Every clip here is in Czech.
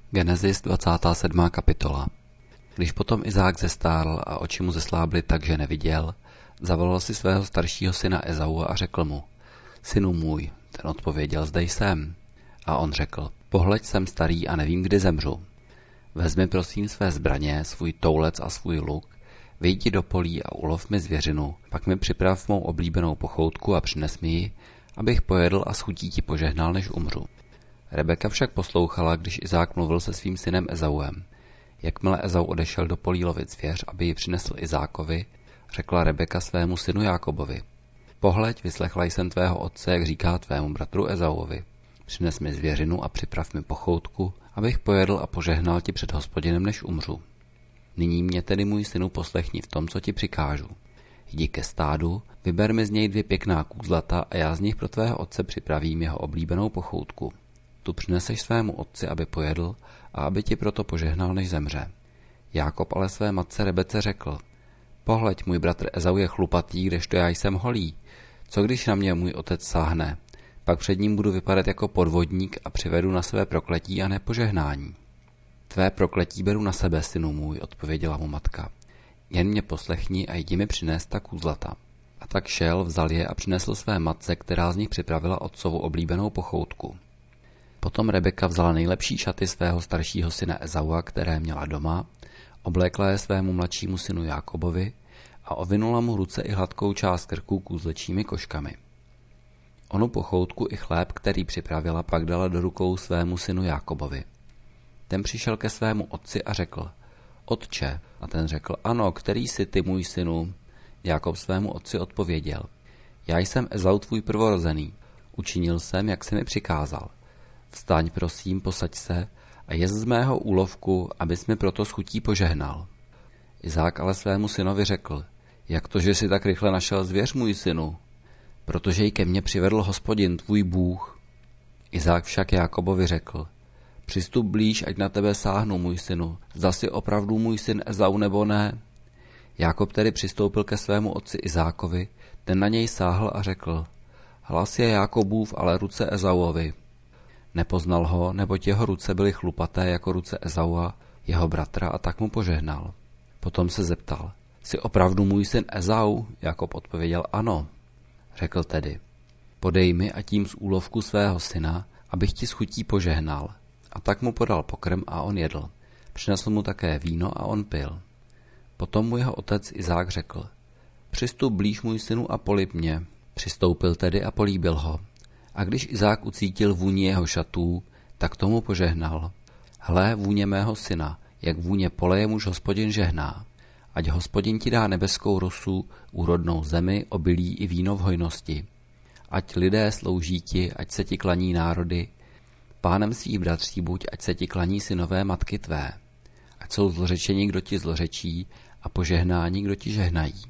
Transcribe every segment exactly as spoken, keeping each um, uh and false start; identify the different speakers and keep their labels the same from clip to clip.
Speaker 1: Genesis dvacátá sedmá kapitola. Když potom Izák zestárl a oči mu zeslábly tak, že neviděl, zavolal si svého staršího syna Ezaua a řekl mu: Synu můj. Ten odpověděl: Zde jsem. A on řekl: Pohleď, jsem starý a nevím, kdy zemřu. Vezmi prosím své zbraně, svůj toulec a svůj luk, vyjdi do polí a ulov mi zvěřinu, pak mi připrav mou oblíbenou pochoutku a přines mi ji, abych pojedl a s chutí ti požehnal, než umřu. Rebeka však poslouchala, když Izák mluvil se svým synem Ezauem. Jakmile Ezau odešel do polí lovit zvěř, aby ji přinesl Izákovi, řekla Rebeka svému synu Jákobovi: Pohleď, vyslechla jsem tvého otce, jak říká tvému bratru Ezauovi. Přines mi zvěřinu a připrav mi pochoutku, abych pojedl a požehnal ti před Hospodinem, než umřu. Nyní mě tedy, můj synu, poslechni v tom, co ti přikážu. Jdi ke stádu, vyber mi z něj dvě pěkná kůzlata a já z nich pro tvého otce připravím jeho oblíbenou pochoutku. Tu přineseš svému otci, aby pojedl a aby ti proto požehnal, než zemře. Jákob ale své matce Rebece řekl: Pohleď, můj bratr Ezau je chlupatý, kdežto já jsem holý. Co když na mě můj otec sáhne? Pak před ním budu vypadat jako podvodník a přivedu na své prokletí a nepožehnání. Tvé prokletí beru na sebe, synu můj, odpověděla mu matka. Jen mě poslechni a jdi mi přinést ta kůzlata. A tak šel, vzal je a přinesl své matce, která z nich připravila otcovu oblíbenou pochoutku. Potom Rebeka vzala nejlepší šaty svého staršího syna Ezaua, které měla doma, oblékla je svému mladšímu synu Jákobovi a ovinula mu ruce i hladkou část krku kůzlečími koškami. Onu pochoutku i chléb, který připravila, pak dala do rukou svému synu Jákobovi. Ten přišel ke svému otci a řekl: Otče. A ten řekl: Ano, který jsi ty, můj synu? Jákob svému otci odpověděl: Já jsem Ezau tvůj prvorozený. Učinil jsem, jak jsi mi přikázal. Vstaň, prosím, posaď se a jez z mého úlovku, abys mi proto s chutí požehnal. Izák ale svému synovi řekl: Jak to, že jsi tak rychle našel zvěř, můj synu? Protože ji ke mně přivedl Hospodin, tvůj Bůh. Izák však Jákobovi řekl: Přistup blíž, ať na tebe sáhnu, můj synu. Zda jsi opravdu můj syn Ezau, nebo ne? Jákob tedy přistoupil ke svému otci Izákovi, ten na něj sáhl a řekl: Hlas je Jákobův, ale ruce Ezauovi. Nepoznal ho, neboť jeho ruce byly chlupaté jako ruce Ezaua, jeho bratra, a tak mu požehnal. Potom se zeptal: Jsi opravdu můj syn Ezau? Jákob odpověděl: Ano. Řekl tedy: Podej mi a tím z úlovku svého syna, abych ti s chutí požehnal. A tak mu podal pokrm a on jedl. Přinesl mu také víno a on pil. Potom mu jeho otec Izák řekl: Přistup blíž, můj synu, a polib mě. Přistoupil tedy a políbil ho. A když Izák ucítil vůni jeho šatů, tak tomu požehnal: Hle, vůně mého syna, jak vůně pole, jemuž Hospodin žehná. Ať Hospodin ti dá nebeskou rosu, úrodnou zemi, obilí i víno v hojnosti. Ať lidé slouží ti, ať se ti klaní národy. Pánem svých bratří buď, ať se ti klaní synové matky tvé. Ať jsou zlořečeni, kdo ti zlořečí, a požehnání, kdo ti žehnají.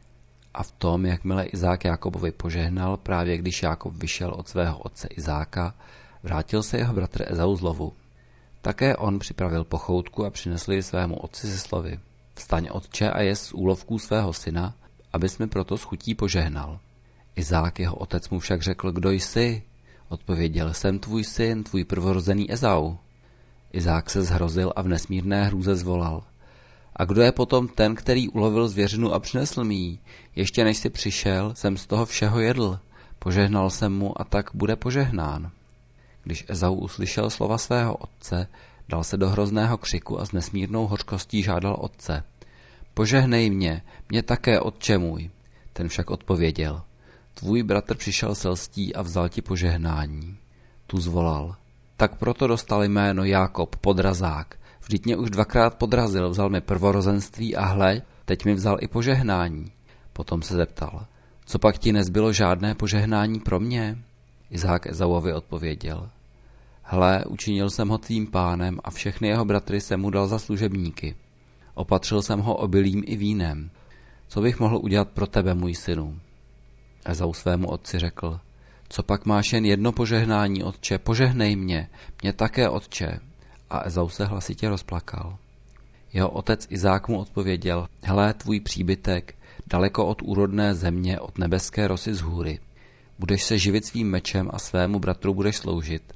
Speaker 1: A v tom, jakmile Izák Jákobovi požehnal, právě když Jákob vyšel od svého otce Izáka, vrátil se jeho bratr Ezau z lovu. Také on připravil pochoutku a přinesl ji svému otci se slovy: Vstaň, otče, a jez z úlovků svého syna, abys mi proto s chutí požehnal. Izák, jeho otec, mu však řekl: Kdo jsi? Odpověděl: Jsem tvůj syn, tvůj prvorozený Ezau. Izák se zhrozil a v nesmírné hrůze zvolal: A kdo je potom ten, který ulovil zvěřinu a přinesl mi ji? Ještě než jsi přišel, jsem z toho všeho jedl. Požehnal jsem mu a tak bude požehnán. Když Ezau uslyšel slova svého otce, dal se do hrozného křiku a s nesmírnou hořkostí žádal otce: Požehnej mě, mě také, otče můj. Ten však odpověděl: Tvůj bratr přišel selstí a vzal ti požehnání. Tu zvolal: Tak proto dostal jméno Jákob, podrazák. Vždyť mě už dvakrát podrazil, vzal mi prvorozenství a hle, teď mi vzal i požehnání. Potom se zeptal: Co pak ti nezbylo žádné požehnání pro mě? Izák Ezauovi odpověděl: Hle, učinil jsem ho tvým pánem a všechny jeho bratry jsem mu dal za služebníky. Opatřil jsem ho obilím i vínem. Co bych mohl udělat pro tebe, můj synu? Ezau svému otci řekl: Co pak máš jen jedno požehnání, otče, požehnej mě, mě také, otče. A Ezau se hlasitě rozplakal. Jeho otec Izák mu odpověděl: Hle, tvůj příbytek, daleko od úrodné země, od nebeské rosy z hůry. Budeš se živit svým mečem a svému bratru budeš sloužit.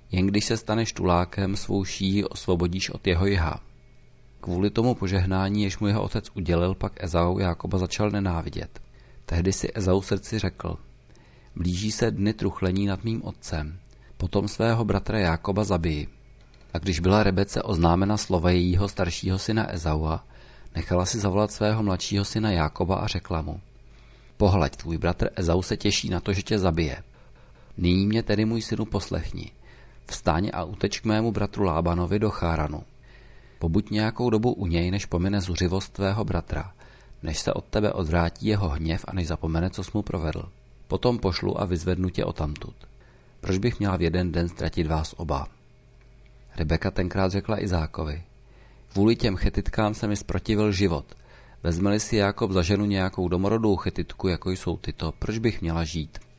Speaker 1: Jen když se staneš tulákem, svou šíji osvobodíš od jeho jha. Kvůli tomu požehnání, jež mu jeho otec udělil, pak Ezau Jákoba začal nenávidět. Tehdy si Ezau v srdci řekl: blíží se dny truchlení nad mým otcem, potom svého bratra Jákoba zabiji. A když byla Rebece oznámena slova jejího staršího syna Ezaua, nechala si zavolat svého mladšího syna Jákoba a řekla mu: pohlaď, tvůj bratr Ezau se těší na to, že tě zabije. Nyní mě tedy, můj synu, poslechni. Vstaň a uteč k mému bratru Lábanovi do Cháranu. Pobuď nějakou dobu u něj, než pomine zuřivost tvého bratra, než se od tebe odvrátí jeho hněv a než zapomene, co jsi mu provedl. Potom pošlu a vyzvednu tě odtamtud. Proč bych měla v jeden den ztratit vás oba? Rebeka tenkrát řekla Izákovi: kvůli těm chetitkám se mi zprotivil život. Vezme-li si Jákob za ženu nějakou domorodou chetitku, jako jsou tyto, proč bych měla žít?